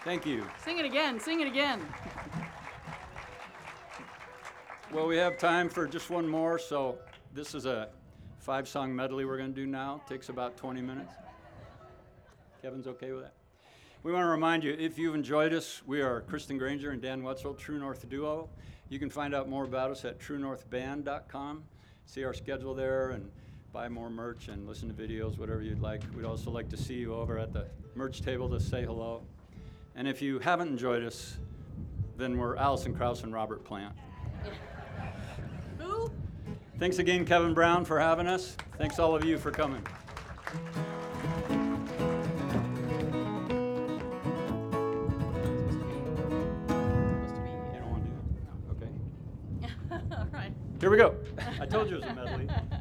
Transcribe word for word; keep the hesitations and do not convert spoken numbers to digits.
Thank you. Sing it again, sing it again. Well, we have time for just one more, so this is a five-song medley we're going to do now. Takes about twenty minutes. Kevin's okay with that? We want to remind you, if you've enjoyed us, we are Kristen Granger and Dan Wetzel, True North Duo. You can find out more about us at true north band dot com. See our schedule there and buy more merch and listen to videos, whatever you'd like. We'd also like to see you over at the merch table to say hello. And if you haven't enjoyed us, then we're Allison Krause and Robert Plant. Who? Thanks again, Kevin Brown, for having us. Thanks all of you for coming. You don't want to do it? Okay. All right. Here we go. I told you it was a medley.